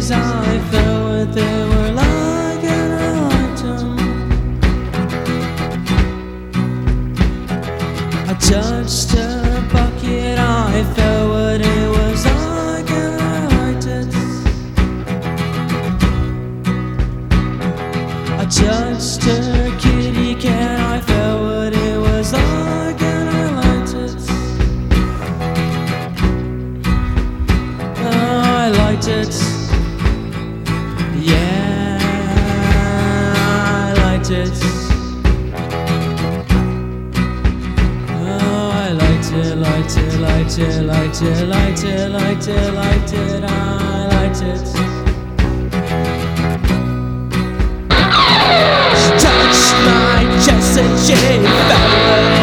things I felt they were like, and I liked them. I touched her bucket, I felt what it was like, and I liked it. I touched her kitty cat, I felt what it was like, and I liked it. I liked it. Yeah, I liked it. Oh, I liked it, liked it, liked it, liked it, liked it, liked it, liked it. I liked it. She touched my chest and she felt